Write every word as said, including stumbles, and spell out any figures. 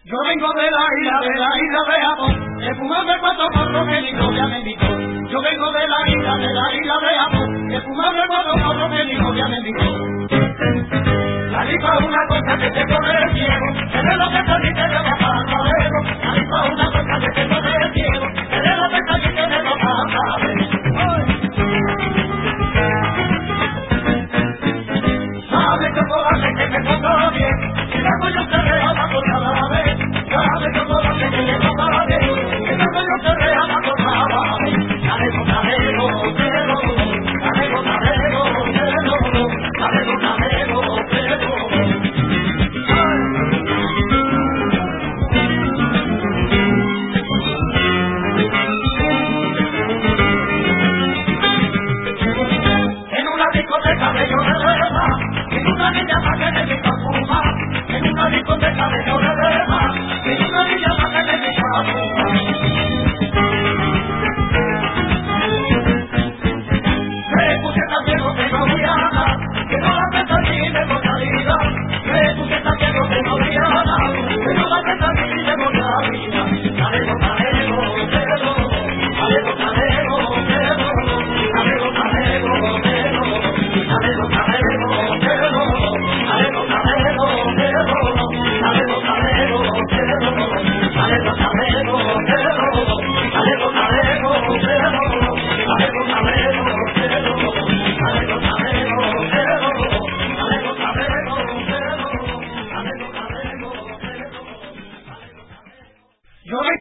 Yo vengo de la isla, de la isla de Japón, de fumarme cuatro porros que mi novia me invitó. Yo vengo de la isla, de la isla de Japón, de fumarme cuatro porros que mi novia me invitó. La lipa es una cosa que te pone el ciego, que es lo que te